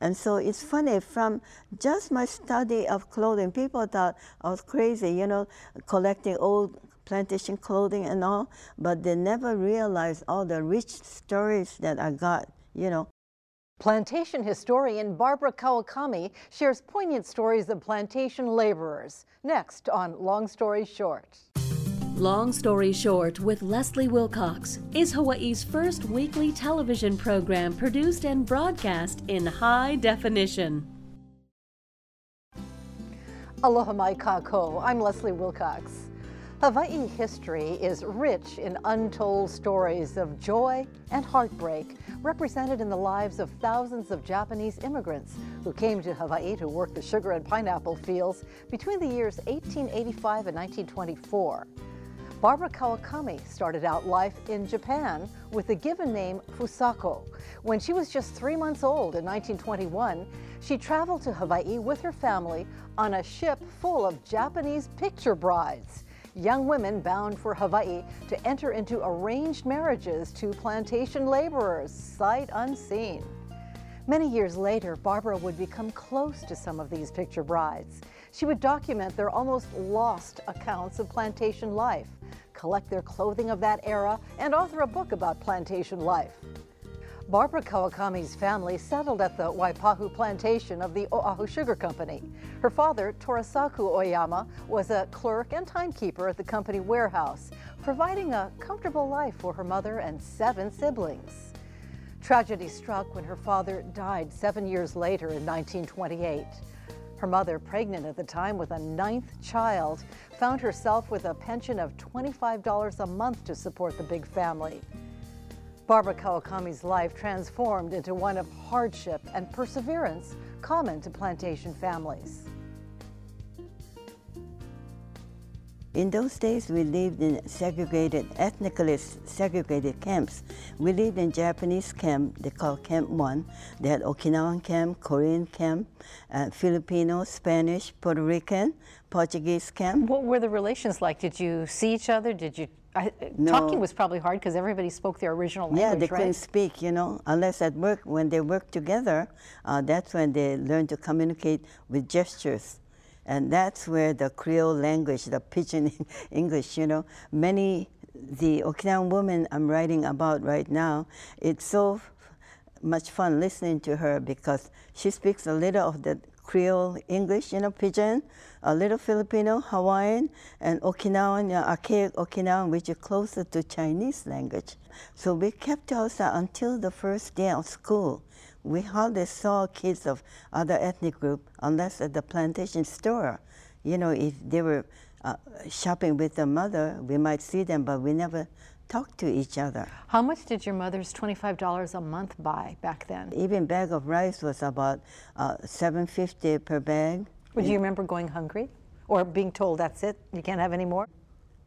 And so it's funny, from just my study of clothing, people thought I was crazy, you know, collecting old plantation clothing and all, but they never realized all the rich stories that I got, you know. Plantation historian Barbara Kawakami shares poignant stories of plantation laborers. Next on Long Story Short. Long Story Short with Leslie Wilcox is Hawaii's first weekly television program produced and broadcast in high definition. Aloha mai kākou. I'm Leslie Wilcox. Hawaii history is rich in untold stories of joy and heartbreak, represented in the lives of thousands of Japanese immigrants who came to Hawaii to work the sugar and pineapple fields between the years 1885 and 1924. Barbara Kawakami started out life in Japan with the given name Fusako. When she was just 3 months old in 1921, she traveled to Hawaii with her family on a ship full of Japanese picture brides, young women bound for Hawaii to enter into arranged marriages to plantation laborers, sight unseen. Many years later, Barbara would become close to some of these picture brides. She would document their almost lost accounts of plantation life, collect their clothing of that era, and author a book about plantation life. Barbara Kawakami's family settled at the Waipahu plantation of the Oahu Sugar Company. Her father, Torasaku Oyama, was a clerk and timekeeper at the company warehouse, providing a comfortable life for her mother and 7 siblings. Tragedy struck when her father died 7 years later in 1928. Her mother, pregnant at the time with a 9th child, found herself with a pension of $25 a month to support the big family. Barbara Kawakami's life transformed into one of hardship and perseverance common to plantation families. In those days, we lived in ethnically segregated camps. We lived in Japanese camp, they call Camp 1. They had Okinawan camp, Korean camp, Filipino, Spanish, Puerto Rican, Portuguese camp. What were the relations like? Did you see each other? Did you? No. Talking was probably hard because everybody spoke their original language, Yeah, they right? couldn't speak, you know, unless at work. When they worked together, that's when they learned to communicate with gestures. And that's where the Creole language, the pidgin English, you know, the Okinawan woman I'm writing about right now, it's so much fun listening to her because she speaks a little of the Creole English, you know, pidgin, a little Filipino, Hawaiian, and Okinawan, you know, archaic Okinawan, which is closer to Chinese language. So we kept ourselves until the first day of school. We hardly saw kids of other ethnic group unless at the plantation store. You know, if they were shopping with their mother, we might see them, but we never talked to each other. How much did your mother's $25 a month buy back then? Even bag of rice was about $7.50 per bag. Would you remember going hungry or being told that's it, you can't have any more?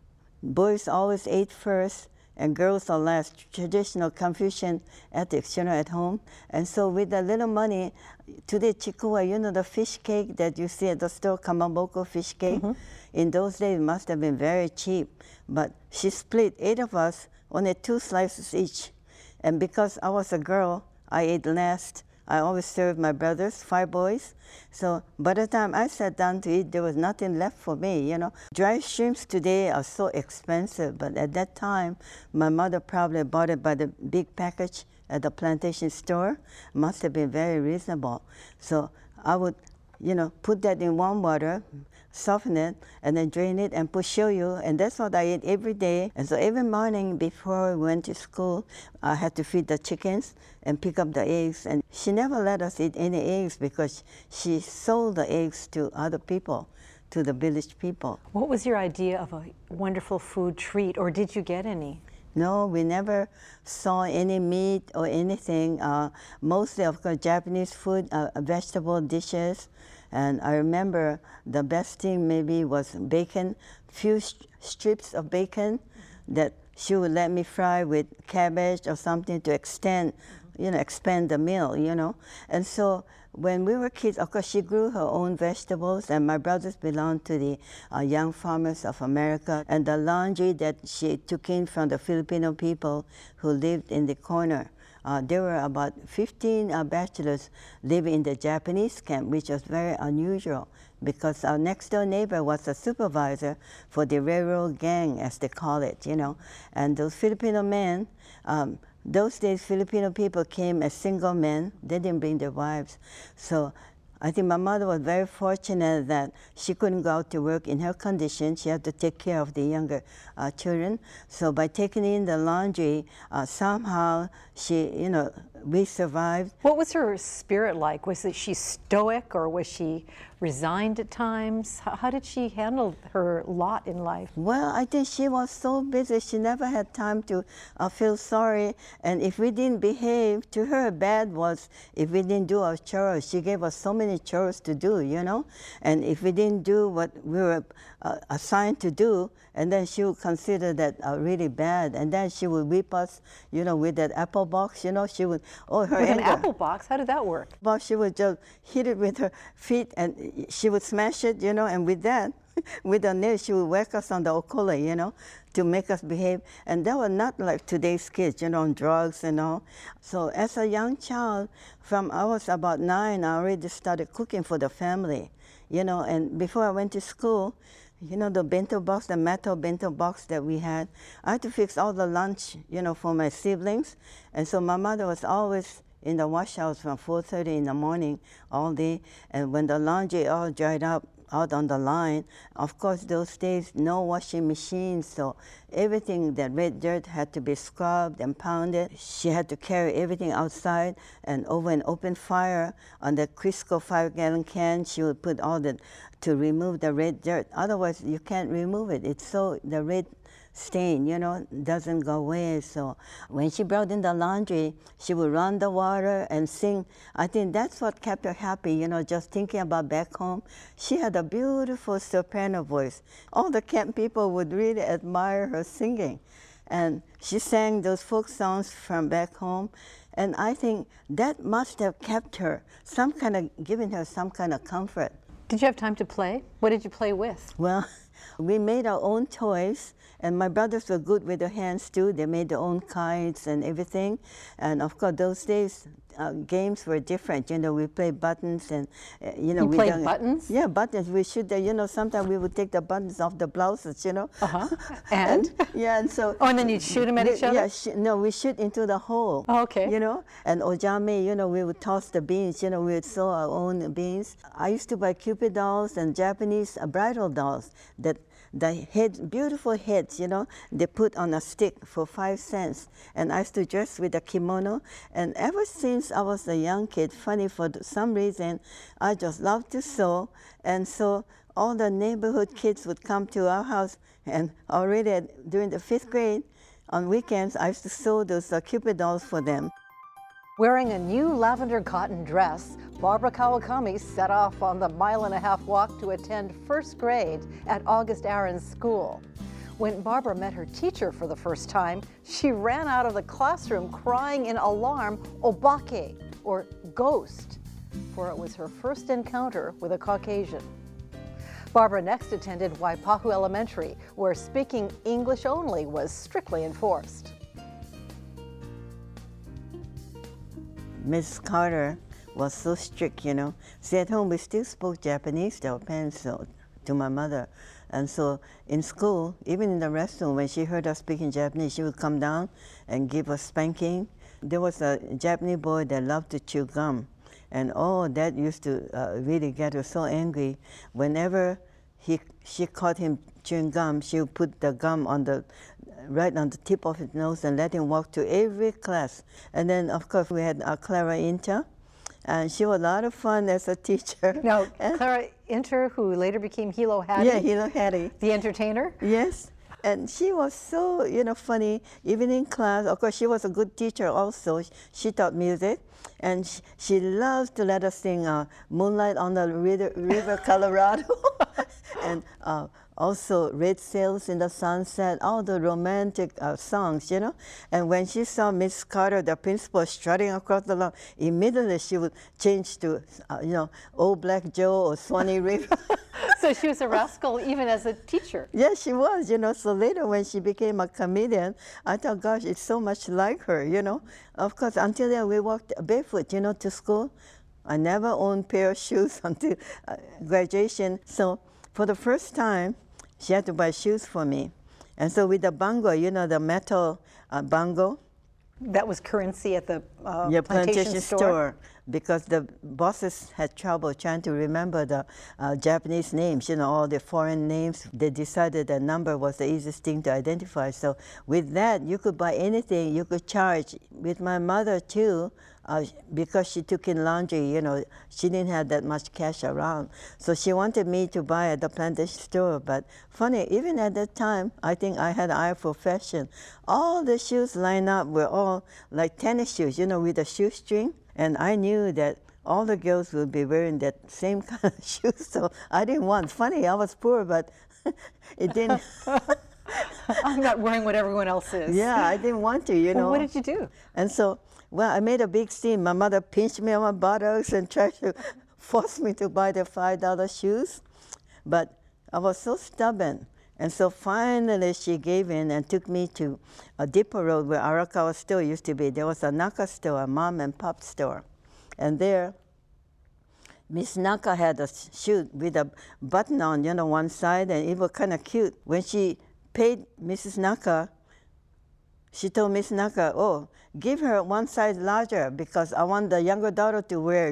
Boys always ate first, and girls are last. Traditional Confucian ethics, you know, at home. And so with the little money, today chikua, you know, the fish cake that you see at the store, kamaboko fish cake. Mm-hmm. In those days, it must have been very cheap. But she split 8 of us, only 2 slices each. And because I was a girl, I ate last. I always served my brothers, 5 boys. So by the time I sat down to eat, there was nothing left for me, you know. Dry shrimps today are so expensive, but at that time, my mother probably bought it by the big package at the plantation store. Must have been very reasonable. So I would, you know, put that in warm water, soften it, and then drain it and put shoyu, and that's what I ate every day. And so every morning before we went to school, I had to feed the chickens and pick up the eggs. And she never let us eat any eggs because she sold the eggs to other people, to the village people. What was your idea of a wonderful food treat, or did you get any? No, we never saw any meat or anything. Mostly, of course, Japanese food, vegetable dishes. And I remember the best thing maybe was bacon, few strips of bacon that she would let me fry with cabbage or something to extend, you know, expand the meal, you know. And so when we were kids, of course, she grew her own vegetables, and my brothers belonged to the Young Farmers of America. And the laundry that she took in from the Filipino people who lived in the corner, there were about 15 bachelors living in the Japanese camp, which was very unusual because our next door neighbor was a supervisor for the railroad gang, as they call it, you know. And those Filipino men, those days Filipino people came as single men. They didn't bring their wives. So I think my mother was very fortunate that she couldn't go out to work in her condition. She had to take care of the younger children. So by taking in the laundry, somehow she, you know, we survived. What was her spirit like? Was she stoic, or was she resigned at times? How did she handle her lot in life? Well, I think she was so busy, she never had time to feel sorry. And if we didn't behave, to her bad was if we didn't do our chores. She gave us so many chores to do, you know. And if we didn't do what we were assigned to do, and then she would consider that really bad. And then she would whip us, you know, with that apple box, you know. She would, oh, her With anger. an apple box? How did that work? Well, she would just hit it with her feet, and she would smash it, you know, and with that, with her nails, she would whack us on the okola, you know, to make us behave. And that was not like today's kids, you know, on drugs and all. So as a young child, from I was about 9, I already started cooking for the family, you know. And before I went to school, you know, the bento box, the metal bento box that we had, I had to fix all the lunch, you know, for my siblings. And so my mother was always in the wash house from 4:30 in the morning all day. And when the laundry all dried up out on the line, of course, those days, no washing machine, so everything, that red dirt had to be scrubbed and pounded. She had to carry everything outside, and over an open fire on the Crisco 5-gallon can, she would put all the, to remove the red dirt. Otherwise, you can't remove it. It's so, the red stain, you know, doesn't go away. So when she brought in the laundry, she would run the water and sing. I think that's what kept her happy, you know, just thinking about back home. She had a beautiful soprano voice. All the camp people would really admire her singing. And she sang those folk songs from back home. And I think that must have kept her, given her some kind of comfort. Did you have time to play? What did you play with? Well, we made our own toys, and my brothers were good with their hands too. They made their own kites and everything. And of course, those days, games were different. You know, we played buttons, and you know, you played buttons? Yeah, buttons. We shoot the, you know, sometimes we would take the buttons off the blouses, you know. And? Yeah, and so. Oh, and then you'd shoot them at each other? Yeah, no, we shoot into the hole. Oh, okay. You know, and ojame, you know, we would toss the beans. You know, we would sew our own beans. I used to buy Cupid dolls and Japanese bridal dolls that. The heads, beautiful heads, you know, they put on a stick for 5 cents. And I used to dress with a kimono. And ever since I was a young kid, funny, for some reason, I just loved to sew. And so all the neighborhood kids would come to our house. And already during the 5th grade, on weekends, I used to sew those Cupid dolls for them. Wearing a new lavender cotton dress, Barbara Kawakami set off on the 1.5-mile walk to attend 1st grade at August Aaron's school. When Barbara met her teacher for the first time, she ran out of the classroom crying in alarm, "Obake," or ghost, for it was her first encounter with a Caucasian. Barbara next attended Waipahu Elementary, where speaking English only was strictly enforced. Miss Carter was so strict, you know. See, at home we still spoke Japanese to our parents, to my mother. And so in school, even in the restroom, when she heard us speaking Japanese, she would come down and give us spanking. There was a Japanese boy that loved to chew gum. And oh, that used to really get her so angry. Whenever she caught him chewing gum, she would put the gum on right on the tip of his nose and let him walk to every class. And then, of course, we had Clara Inter, and she was a lot of fun as a teacher. Now, Clara Inter, who later became Hilo Hattie. Yeah, Hilo Hattie. The entertainer? Yes. And she was so, you know, funny, even in class. Of course, she was a good teacher also. She taught music. And she loved to let us sing Moonlight on the River Colorado. And also Red Sails in the Sunset, all the romantic songs, you know. And when she saw Miss Carter, the principal, strutting across the lawn, immediately she would change to, you know, Old Black Joe or Swanee River. So So she was a rascal even as a teacher. Yes, she was, So later when she became a comedian, I thought, gosh, it's so much like her, Of course, until then we walked barefoot, to school. I never owned a pair of shoes until graduation. So for the first time, she had to buy shoes for me. And so with the bango, the metal bango. That was currency at the plantation store? Because the bosses had trouble trying to remember the Japanese names, all the foreign names. They decided that number was the easiest thing to identify. So with that, you could buy anything, you could charge. With my mother too, because she took in laundry, she didn't have that much cash around. So she wanted me to buy at the plantation store. But funny, even at that time, I think I had an eye for fashion. All the shoes lined up were all like tennis shoes, with a shoestring. And I knew that all the girls would be wearing that same kind of shoes, so I didn't want. Funny, I was poor, but it didn't. I'm not wearing what everyone else is. Yeah, I didn't want to, Well, what did you do? And so, well, I made a big scene. My mother pinched me on my buttocks and tried to force me to buy the $5 shoes. But I was so stubborn. And so finally she gave in and took me to a Depot Road where Arakawa store used to be. There was a Naka store, a mom and pop store. And there, Miss Naka had a shoe with a button on, one side, and it was kind of cute. When she paid Mrs. Naka, she told Miss Naka, oh, give her one size larger because I want the younger daughter to wear,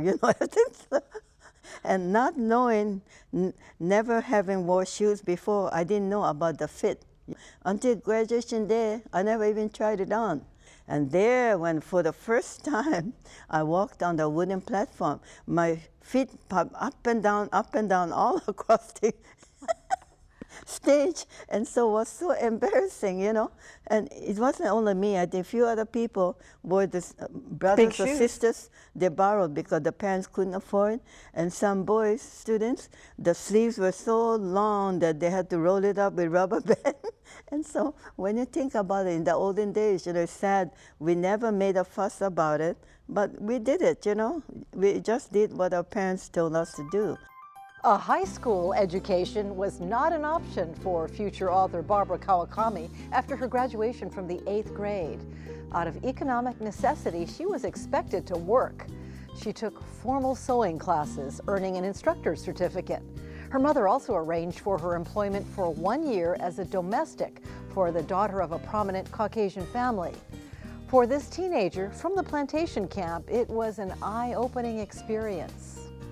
And not knowing, never having worn shoes before, I didn't know about the fit. Until graduation day, I never even tried it on. And there, when for the first time, I walked on the wooden platform, my feet popped up and down, all across the stage. And so it was so embarrassing, And it wasn't only me. I think a few other people wore this, brothers or sisters, they borrowed because the parents couldn't afford. And some boys, students, the sleeves were so long that they had to roll it up with rubber band. And so when you think about it, in the olden days, it's sad. We never made a fuss about it, but we did it, We just did what our parents told us to do. A high school education was not an option for future author Barbara Kawakami after her graduation from the 8th grade. Out of economic necessity, she was expected to work. She took formal sewing classes, earning an instructor's certificate. Her mother also arranged for her employment for 1 year as a domestic for the daughter of a prominent Caucasian family. For this teenager from the plantation camp, it was an eye-opening experience.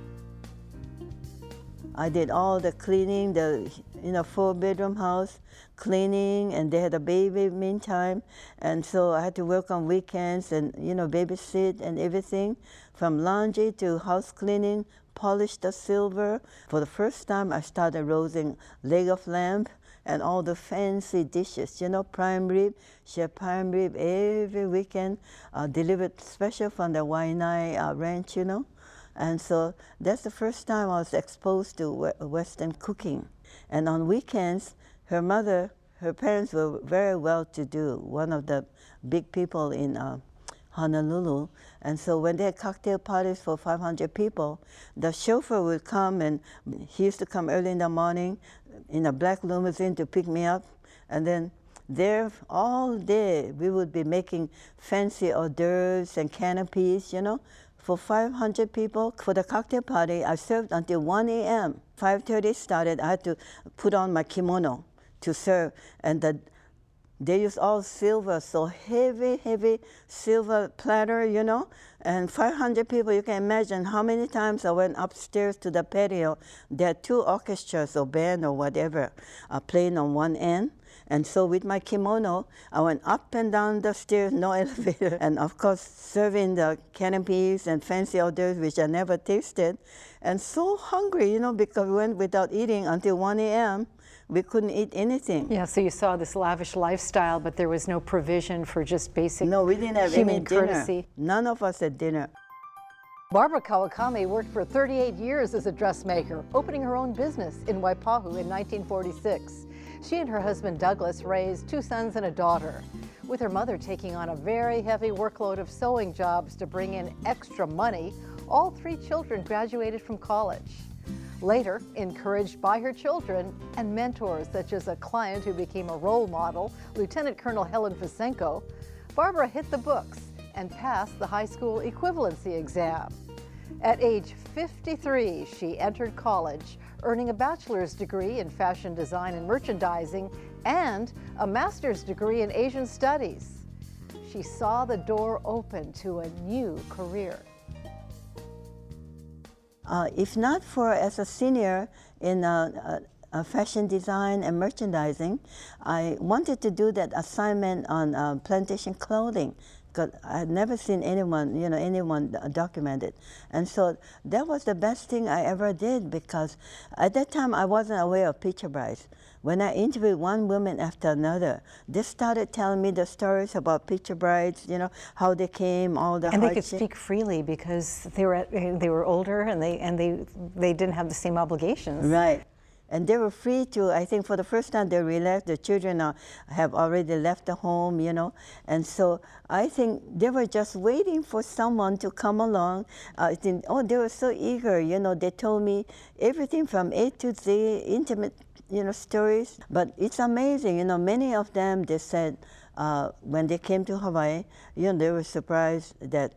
I did all the cleaning, the 4-bedroom house, cleaning, and they had a baby meantime. And so I had to work on weekends and, babysit and everything, from laundry to house cleaning, polish the silver. For the first time, I started roasting leg of lamb and all the fancy dishes, prime rib. She had prime rib every weekend, delivered special from the Waianae ranch, And so that's the first time I was exposed to Western cooking. And on weekends, her parents were very well-to-do, one of the big people in Honolulu. And so when they had cocktail parties for 500 people, the chauffeur would come, and he used to come early in the morning in a black limousine to pick me up. And then there all day, we would be making fancy hors d'oeuvres and canopies, For 500 people, for the cocktail party, I served until 1 a.m. 5:30 started, I had to put on my kimono to serve. And they used all silver, so heavy silver platter, And 500 people, you can imagine how many times I went upstairs to the patio. There are 2 orchestras or band or whatever playing on one end. And so with my kimono, I went up and down the stairs, no elevator. And of course, serving the canopies and fancy hors d'oeuvres, which I never tasted. And so hungry, because we went without eating until 1 a.m. We couldn't eat anything. Yeah, so you saw this lavish lifestyle, but there was no provision for just basic No, we didn't have human any dinner. courtesy. None of us had dinner. Barbara Kawakami worked for 38 years as a dressmaker, opening her own business in Waipahu in 1946. She and her husband Douglas raised 2 sons and a daughter, with her mother taking on a very heavy workload of sewing jobs to bring in extra money. All 3 children graduated from college. Later, encouraged by her children and mentors such as a client who became a role model, Lieutenant Colonel Helen Fisenko, Barbara hit the books and passed the high school equivalency exam. At age 53, she entered college, earning a bachelor's degree in fashion design and merchandising and a master's degree in Asian studies. She saw the door open to a new career. If not for as a senior in fashion design and merchandising, I wanted to do that assignment on plantation clothing, because I had never seen anyone document it. And so that was the best thing I ever did, because at that time I wasn't aware of Picture Brides. When I interviewed one woman after another, they started telling me the stories about Picture Brides, how they came, all the hardship. They could speak freely because they were older and they didn't have the same obligations. Right. And they were free to, I think for the first time they realized the children have already left the home, And so I think they were just waiting for someone to come along. I think, they were so eager, They told me everything from A to Z, intimate, stories. But it's amazing, many of them, they said when they came to Hawaii, they were surprised that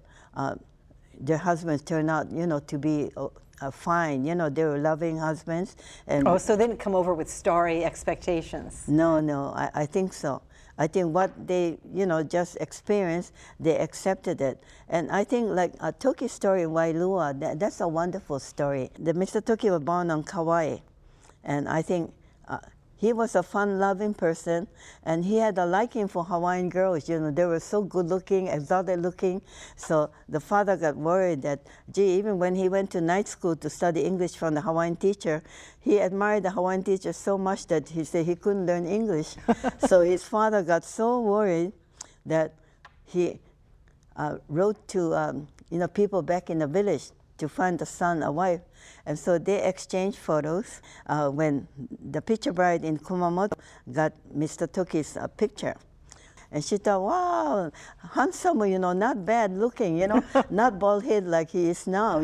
their husbands turned out, to be fine. They were loving husbands. And so they didn't come over with starry expectations. No, I think so. I think what they, just experienced, they accepted it. And I think like Toki's story in Wailua, that's a wonderful story. The Mr. Toki was born on Kauai. And I think he was a fun-loving person, and he had a liking for Hawaiian girls. They were so good-looking, exotic-looking. So the father got worried that, gee, even when he went to night school to study English from the Hawaiian teacher, he admired the Hawaiian teacher so much that he said he couldn't learn English. So his father got so worried that he wrote to people back in the village to find the son a wife. And so they exchanged photos. When the Picture Bride in Kumamoto got Mr. Toki's picture. And she thought, wow, handsome, not bad looking, not bald head like he is now,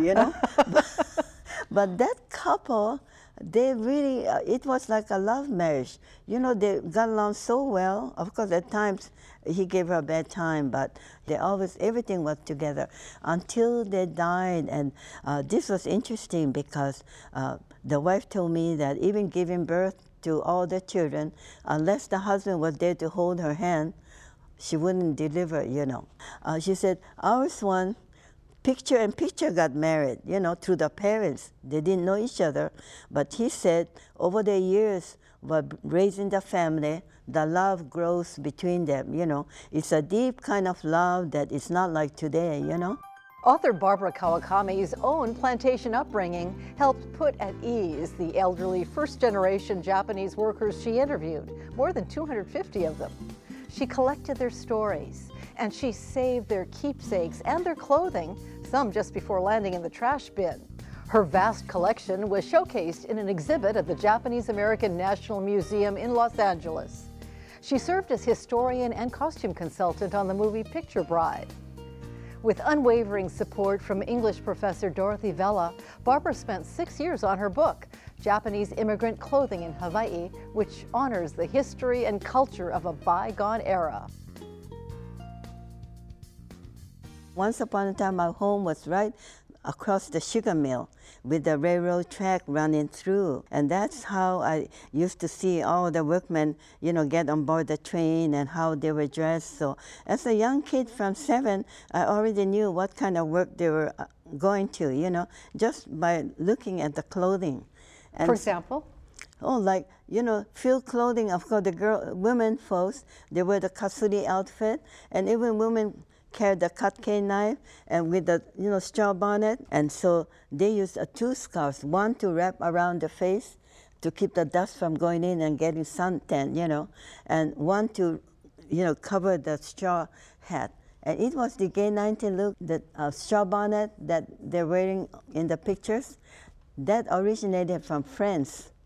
But that couple, they really, it was like a love marriage. They got along so well. Of course, at times, he gave her a bad time, but everything was together until they died. And this was interesting because the wife told me that even giving birth to all the children, unless the husband was there to hold her hand, she wouldn't deliver, She said, ours one, picture in picture got married, through the parents. They didn't know each other. But he said over the years of raising the family, the love grows between them, It's a deep kind of love that is not like today, Author Barbara Kawakami's own plantation upbringing helped put at ease the elderly first-generation Japanese workers she interviewed, more than 250 of them. She collected their stories, and she saved their keepsakes and their clothing, some just before landing in the trash bin. Her vast collection was showcased in an exhibit at the Japanese American National Museum in Los Angeles. She served as historian and costume consultant on the movie Picture Bride. With unwavering support from English professor Dorothy Vela, Barbara spent 6 years on her book, Japanese Immigrant Clothing in Hawaii, which honors the history and culture of a bygone era. Once upon a time, our home was right across the sugar mill with the railroad track running through. And that's how I used to see all the workmen, get on board the train and how they were dressed. So as a young kid from 7, I already knew what kind of work they were going to, just by looking at the clothing. And for example? Field clothing, of course, women folks, they wear the kasuri outfit, and even women carried the katke knife and with the straw bonnet, and so they used 2 scarves, one to wrap around the face to keep the dust from going in and getting suntan, and one to cover the straw hat. And it was the gay 19 look, the straw bonnet that they're wearing in the pictures, that originated from France.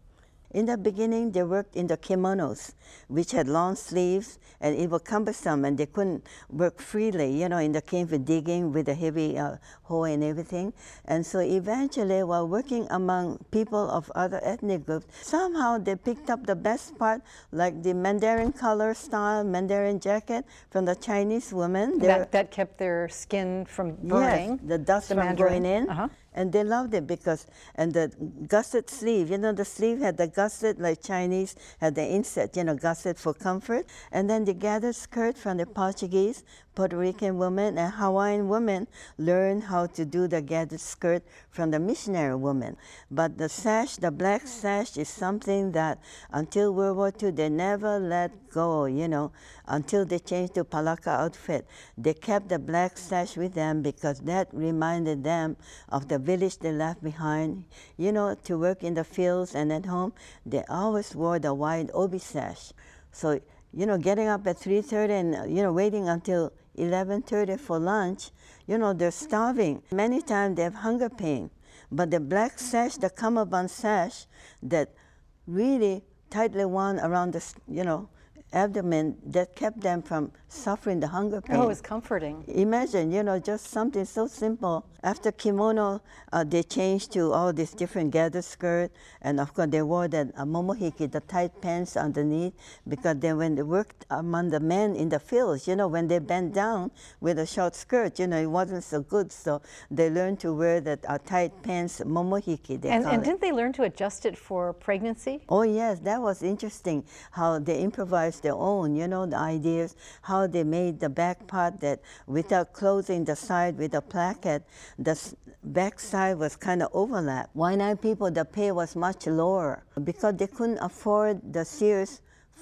In the beginning, they worked in the kimonos, which had long sleeves, and it was cumbersome, and they couldn't work freely, you know, in the cave with digging with a heavy hoe and everything. And so eventually, while working among people of other ethnic groups, somehow they picked up the best part, like the Mandarin color style, Mandarin jacket from the Chinese women. That kept their skin from burning. Yes, the dust from Mandarin. going in. And they loved it because, and the gusset sleeve, you know, the sleeve had the gusset, like Chinese had the inset, you know, gusset for comfort. And then the gathered skirt from the Portuguese, Puerto Rican women, and Hawaiian women learned how to do the gathered skirt from the missionary women. But the sash, the black sash, is something that until World War II, they never let go, you know, until they changed to palaka outfit. They kept the black sash with them because that reminded them of the village they left behind. You know, to work in the fields and at home, they always wore the white obi sash. So, you know, getting up at 3:30 and, you know, waiting until 11:30 for lunch, you know, they're starving. Many times they have hunger pain. But the black sash, the cummerbund sash, that really tightly wound around the, you know, abdomen, that kept them from suffering the hunger pain. Oh, it was comforting. Imagine, you know, just something so simple. After kimono, they changed to all these different gathered skirt, and of course they wore that momohiki, the tight pants underneath, because then when they worked among the men in the fields, you know, when they bent down with a short skirt, you know, it wasn't so good, so they learned to wear that tight pants, momohiki, they call And it. didn't they learn to adjust it for pregnancy? Oh yes, that was interesting, how they improvised their own, you know, the ideas, how they made the back part that without closing the side with a placket, the back side was kind of overlapped. Waianae people, the pay was much lower because they couldn't afford the Sears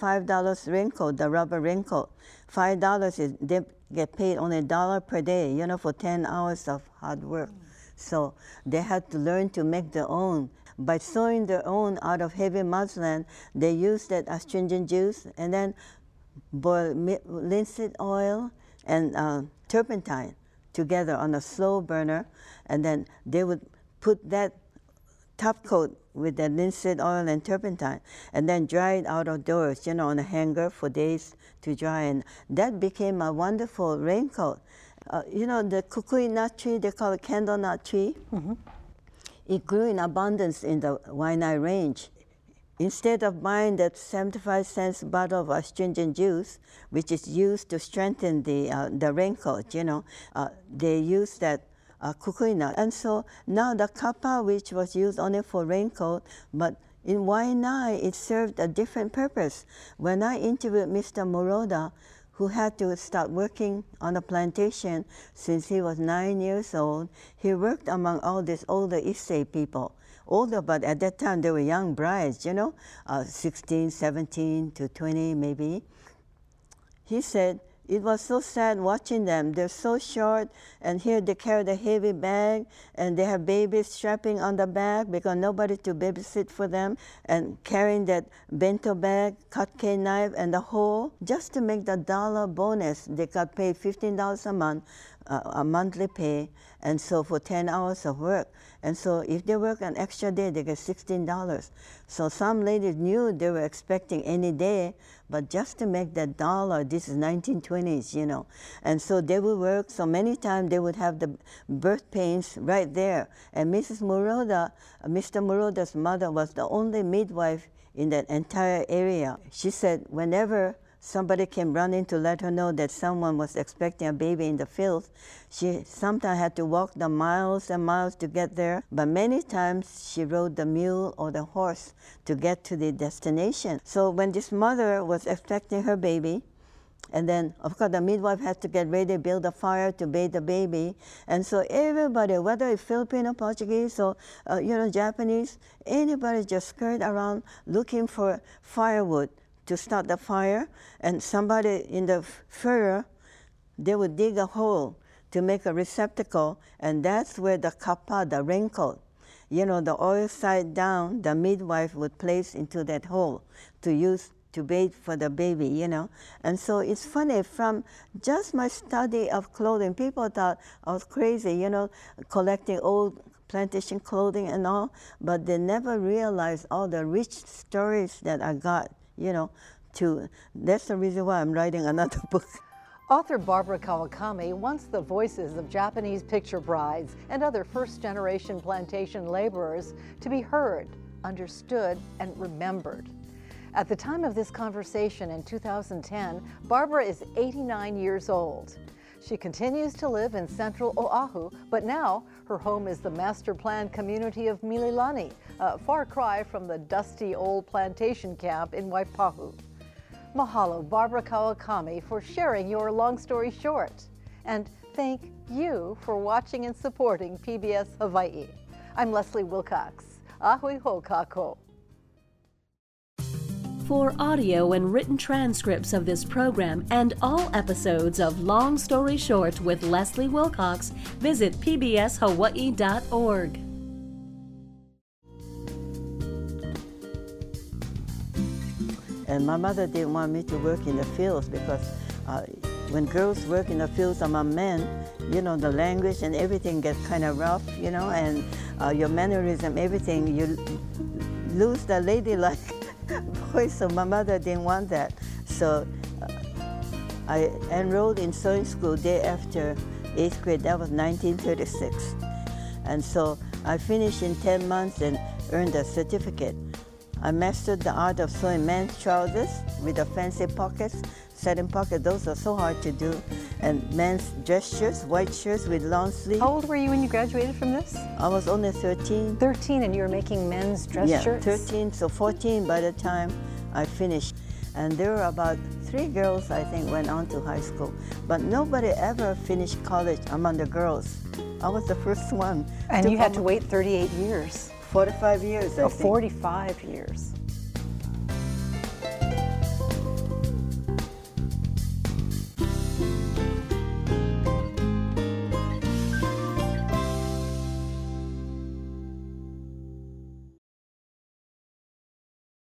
$5 raincoat, the rubber raincoat. $5 is, they get paid only $1 per day, you know, for 10 hours of hard work. So they had to learn to make their own. By sewing their own out of heavy muslin, they used that astringent juice and then boil linseed oil and turpentine together on a slow burner, and then they would put that top coat with the linseed oil and turpentine, and then dry it out of doors, you know, on a hanger for days to dry, and that became a wonderful raincoat. You know, the kukui nut tree, they call it candle nut tree. It grew in abundance in the Waianae Range. Instead of buying that 75-cent bottle of astringent juice, which is used to strengthen the raincoat, you know, they use that kukui nut. And so now the kapa, which was used only for raincoat, but in Waianae, it served a different purpose. When I interviewed Mr. Moroda, who had to start working on a plantation since he was 9 years old, he worked among all these older Issei people. Older, but at that time they were young brides, you know, 16, 17 to 20 maybe. He said, it was so sad watching them. They're so short, and here they carry the heavy bag, and they have babies strapping on the back because nobody to babysit for them, and carrying that bento bag, katke knife, and the hoe, just to make the dollar bonus. They got paid $15 a month, a monthly pay, and so for 10 hours of work. And so if they work an extra day, they get $16. So some ladies knew they were expecting any day, but just to make that dollar, this is 1920s, you know. And so they would work, so many times they would have the birth pains right there. And Mrs. Moroda, Mr. Moroda's mother was the only midwife in that entire area. She said whenever somebody came running to let her know that someone was expecting a baby in the field, she sometimes had to walk the miles and miles to get there, but many times she rode the mule or the horse to get to the destination. So when this mother was expecting her baby, and then, of course, the midwife had to get ready, build a fire to bathe the baby. And so everybody, whether it's Filipino, Portuguese, or, you know, Japanese, anybody just scurried around looking for firewood to start the fire, and somebody in the furrow, they would dig a hole to make a receptacle, and that's where the kapa, the raincoat, you know, the oil side down, the midwife would place into that hole to use to bathe for the baby, you know. And so it's funny, from just my study of clothing, people thought I was crazy, you know, collecting old plantation clothing and all, but they never realized all the rich stories that I got, you know, that's the reason why I'm writing another book. Author Barbara Kawakami wants the voices of Japanese picture brides and other first-generation plantation laborers to be heard, understood, and remembered. At the time of this conversation in 2010, Barbara is 89 years old. She continues to live in central Oahu, but now her home is the master-planned community of Mililani, a far cry from the dusty old plantation camp in Waipahu. Mahalo, Barbara Kawakami, for sharing your long story short. And thank you for watching and supporting PBS Hawaii. I'm Leslie Wilcox. Ahui ho kako. For audio and written transcripts of this program and all episodes of Long Story Short with Leslie Wilcox, visit pbshawaii.org. And my mother didn't want me to work in the fields because when girls work in the fields among men, you know, the language and everything gets kind of rough, you know, and your mannerism, everything, you lose the ladylike voice. So my mother didn't want that. So I enrolled in sewing school day after 8th grade. That was 1936. And so I finished in 10 months and earned a certificate. I mastered the art of sewing men's trousers with the fancy pockets, satin pockets. Those are so hard to do. And men's dress shirts, white shirts with long sleeves. How old were you when you graduated from this? I was only 13. 13, and you were making men's dress shirts? Yeah, 13, so 14 by the time I finished. And there were about 3 girls, I think, went on to high school. But nobody ever finished college among the girls. I was the first one. And you had to wait 38 years. 45 years, I think. 45 years.